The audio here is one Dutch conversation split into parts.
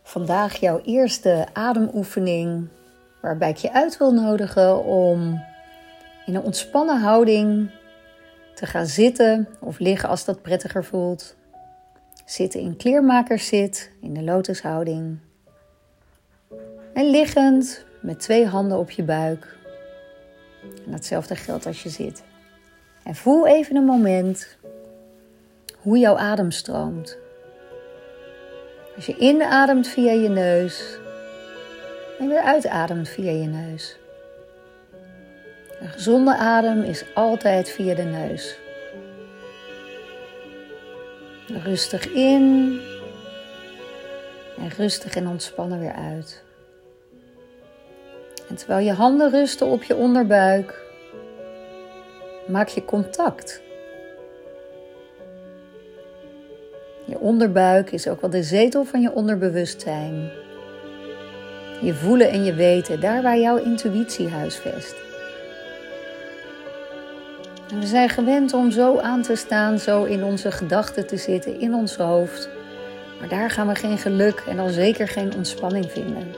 Vandaag jouw eerste ademoefening, waarbij ik je uit wil nodigen om in een ontspannen houding te gaan zitten of liggen als dat prettiger voelt. Zitten in kleermakerszit, in de lotushouding. En liggend met 2 handen op je buik. En datzelfde geldt als je zit. En voel even een moment hoe jouw adem stroomt. Als je inademt via je neus en weer uitademt via je neus. Een gezonde adem is altijd via de neus. Rustig in en rustig en ontspannen weer uit. En terwijl je handen rusten op je onderbuik, maak je contact. Je onderbuik is ook wel de zetel van je onderbewustzijn. Je voelen en je weten, daar waar jouw intuïtie huisvest. En we zijn gewend om zo aan te staan, zo in onze gedachten te zitten, in ons hoofd. Maar daar gaan we geen geluk en al zeker geen ontspanning vinden.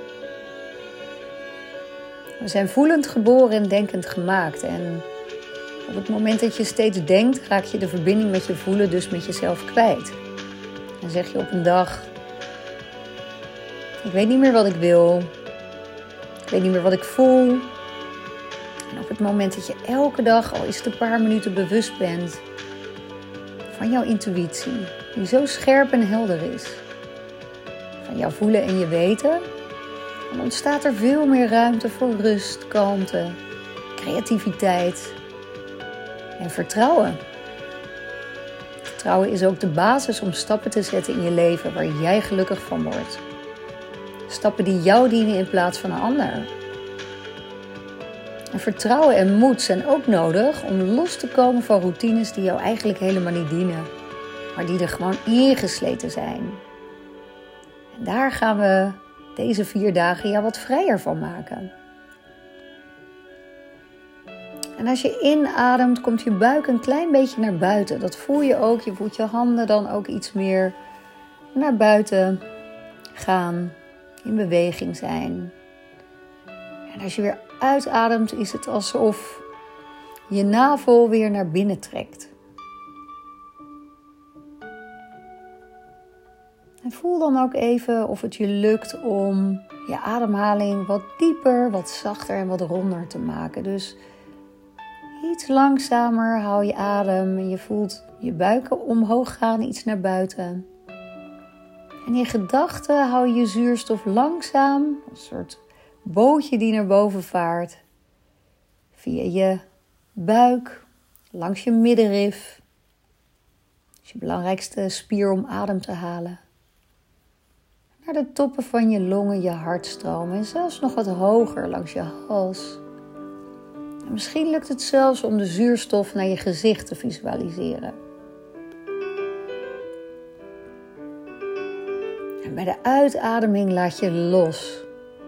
We zijn voelend geboren en denkend gemaakt. En op het moment dat je steeds denkt, raak je de verbinding met je voelen, dus met jezelf kwijt. Dan zeg je op een dag: ik weet niet meer wat ik wil. Ik weet niet meer wat ik voel. En op het moment dat je elke dag, al is het een paar minuten, bewust bent van jouw intuïtie, die zo scherp en helder is, van jouw voelen en je weten, dan ontstaat er veel meer ruimte voor rust, kalmte, creativiteit en vertrouwen. Vertrouwen is ook de basis om stappen te zetten in je leven waar jij gelukkig van wordt. Stappen die jou dienen in plaats van een ander. En vertrouwen en moed zijn ook nodig om los te komen van routines die jou eigenlijk helemaal niet dienen, maar die er gewoon ingesleten zijn. En daar gaan we deze 4 dagen jou wat vrijer van maken. En als je inademt, komt je buik een klein beetje naar buiten. Dat voel je ook. Je voelt je handen dan ook iets meer naar buiten gaan, in beweging zijn. En als je weer uitademt, is het alsof je navel weer naar binnen trekt. En voel dan ook even of het je lukt om je ademhaling wat dieper, wat zachter en wat ronder te maken. Dus iets langzamer hou je adem en je voelt je buik omhoog gaan, iets naar buiten. En in gedachten hou je zuurstof langzaam, een soort bootje die naar boven vaart, via je buik, langs je middenrif. Dat is je belangrijkste spier om adem te halen. Naar de toppen van je longen, je hartstroom en zelfs nog wat hoger langs je hals. En misschien lukt het zelfs om de zuurstof naar je gezicht te visualiseren. En bij de uitademing laat je los.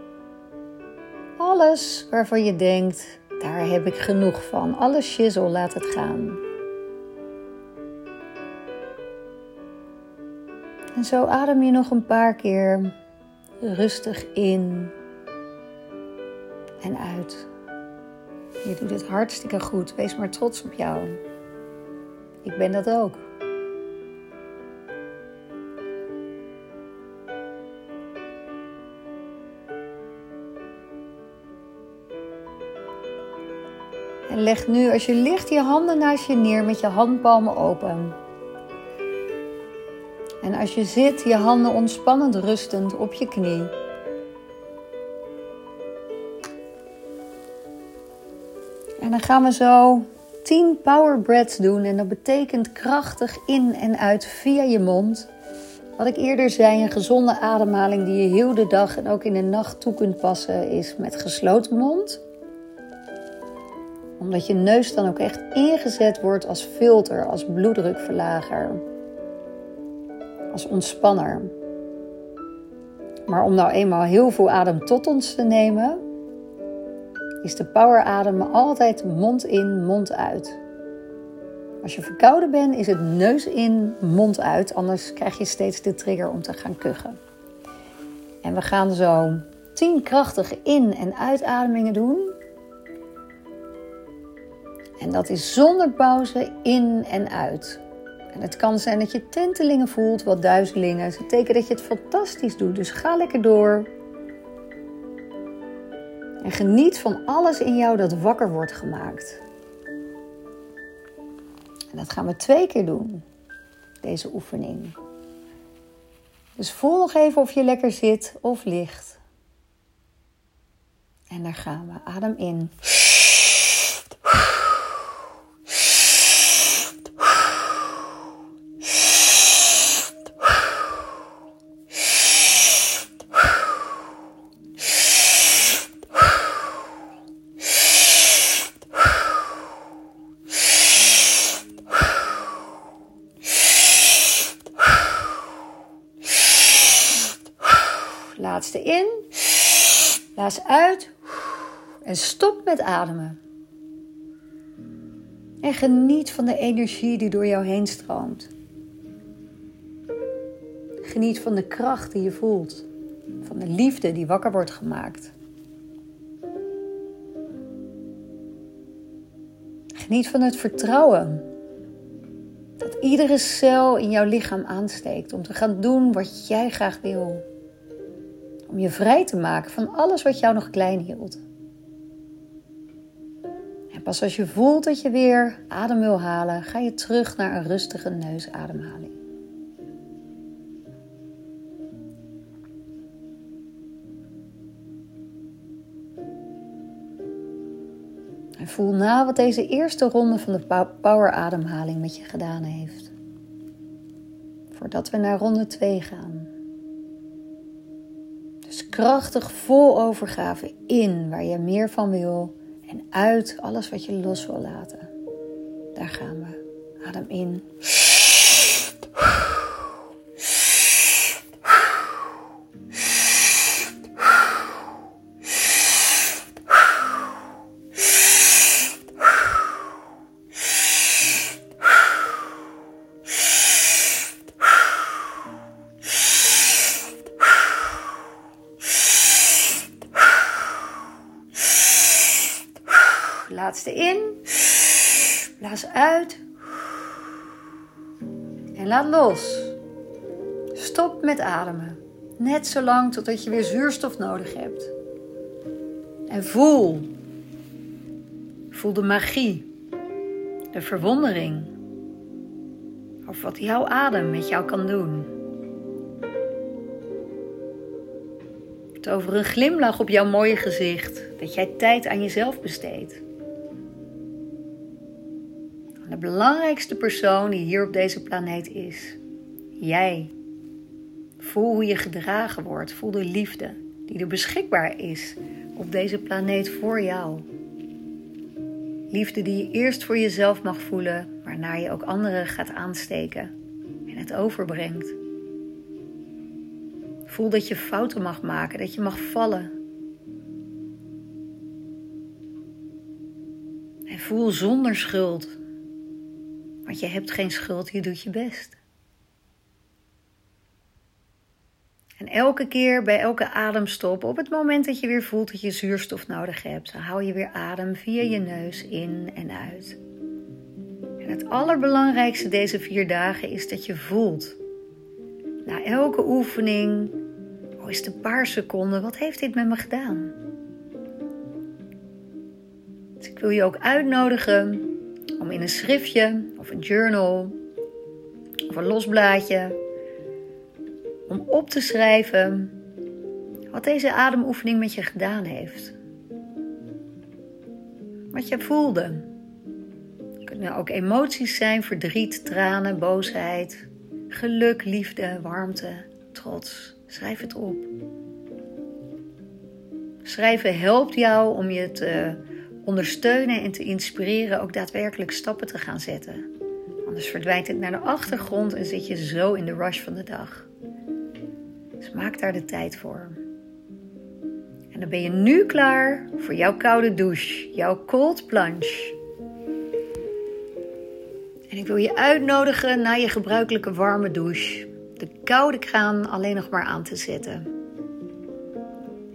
Alles waarvan je denkt, daar heb ik genoeg van. Alle shizzle, laat het gaan. En zo adem je nog een paar keer rustig in en uit. Je doet het hartstikke goed. Wees maar trots op jou. Ik ben dat ook. En leg nu, als je ligt, je handen naast je neer met je handpalmen open. En als je zit, je handen ontspannend rustend op je knie. En dan gaan we zo 10 power breaths doen. En dat betekent krachtig in en uit via je mond. Wat ik eerder zei, een gezonde ademhaling die je heel de dag en ook in de nacht toe kunt passen, is met gesloten mond. Omdat je neus dan ook echt ingezet wordt als filter, als bloeddrukverlager, als ontspanner. Maar om nou eenmaal heel veel adem tot ons te nemen, is de powerademen altijd mond in, mond uit. Als je verkouden bent, is het neus in, mond uit. Anders krijg je steeds de trigger om te gaan kuchen. En we gaan zo 10 krachtige in- en uitademingen doen. En dat is zonder pauze in en uit. En het kan zijn dat je tintelingen voelt, wat duizelingen. Dat betekent dat je het fantastisch doet. Dus ga lekker door. En geniet van alles in jou dat wakker wordt gemaakt. En dat gaan we 2 keer doen. Deze oefening. Dus voel nog even of je lekker zit of ligt. En daar gaan we. Adem in. Laatste in, blaas uit en stop met ademen. En geniet van de energie die door jou heen stroomt. Geniet van de kracht die je voelt, van de liefde die wakker wordt gemaakt. Geniet van het vertrouwen dat iedere cel in jouw lichaam aansteekt om te gaan doen wat jij graag wil. Om je vrij te maken van alles wat jou nog klein hield. En pas als je voelt dat je weer adem wil halen, ga je terug naar een rustige neusademhaling. En voel na wat deze eerste ronde van de powerademhaling met je gedaan heeft. Voordat we naar ronde 2 gaan. Dus krachtig vol overgave in waar je meer van wil en uit alles wat je los wil laten. Daar gaan we. Adem in. Laatste in, blaas uit en laat los. Stop met ademen, net zolang totdat je weer zuurstof nodig hebt. En voel de magie, de verwondering over wat jouw adem met jou kan doen. Het over een glimlach op jouw mooie gezicht, dat jij tijd aan jezelf besteedt. De belangrijkste persoon die hier op deze planeet is. Jij. Voel hoe je gedragen wordt. Voel de liefde die er beschikbaar is op deze planeet voor jou. Liefde die je eerst voor jezelf mag voelen, waarna je ook anderen gaat aansteken en het overbrengt. Voel dat je fouten mag maken, dat je mag vallen. En voel zonder schuld. Want je hebt geen schuld, je doet je best. En elke keer bij elke ademstop, op het moment dat je weer voelt dat je zuurstof nodig hebt, dan hou je weer adem via je neus in en uit. En het allerbelangrijkste deze 4 dagen is dat je voelt. Na elke oefening, al is het een paar seconden, wat heeft dit met me gedaan? Dus ik wil je ook uitnodigen om in een schriftje of een journal of een los blaadje om op te schrijven wat deze ademoefening met je gedaan heeft. Wat je voelde. Het kunnen ook emoties zijn, verdriet, tranen, boosheid, geluk, liefde, warmte, trots. Schrijf het op. Schrijven helpt jou om je te ondersteunen en te inspireren ook daadwerkelijk stappen te gaan zetten. Anders verdwijnt het naar de achtergrond en zit je zo in de rush van de dag. Dus maak daar de tijd voor. En dan ben je nu klaar voor jouw koude douche, jouw cold plunge. En ik wil je uitnodigen naar je gebruikelijke warme douche. De koude kraan alleen nog maar aan te zetten.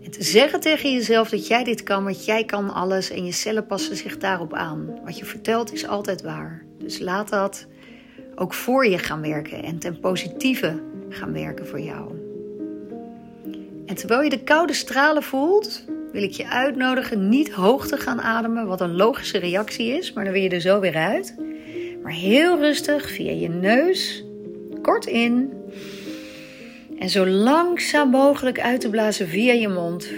En te zeggen tegen jezelf dat jij dit kan, want jij kan alles en je cellen passen zich daarop aan. Wat je vertelt is altijd waar. Dus laat dat ook voor je gaan werken en ten positieve gaan werken voor jou. En terwijl je de koude stralen voelt, wil ik je uitnodigen niet hoog te gaan ademen, wat een logische reactie is, maar dan wil je er zo weer uit. Maar heel rustig via je neus, kort in en zo langzaam mogelijk uit te blazen via je mond.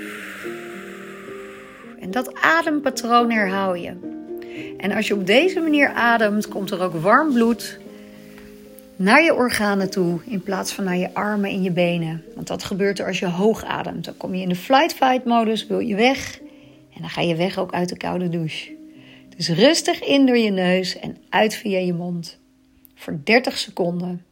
En dat adempatroon herhaal je. En als je op deze manier ademt, komt er ook warm bloed naar je organen toe in plaats van naar je armen en je benen. Want dat gebeurt er als je hoog ademt. Dan kom je in de flight-fight modus, wil je weg. En dan ga je weg ook uit de koude douche. Dus rustig in door je neus en uit via je mond. Voor 30 seconden.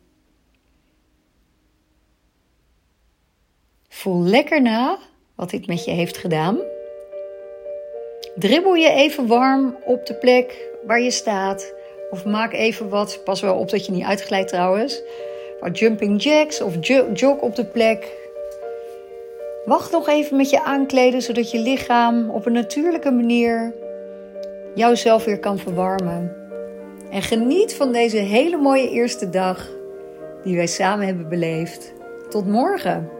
Voel lekker na wat dit met je heeft gedaan. Dribbel je even warm op de plek waar je staat. Of maak even wat, pas wel op dat je niet uitglijdt trouwens. Wat jumping jacks of jog op de plek. Wacht nog even met je aankleden, zodat je lichaam op een natuurlijke manier jouzelf weer kan verwarmen. En geniet van deze hele mooie eerste dag die wij samen hebben beleefd. Tot morgen!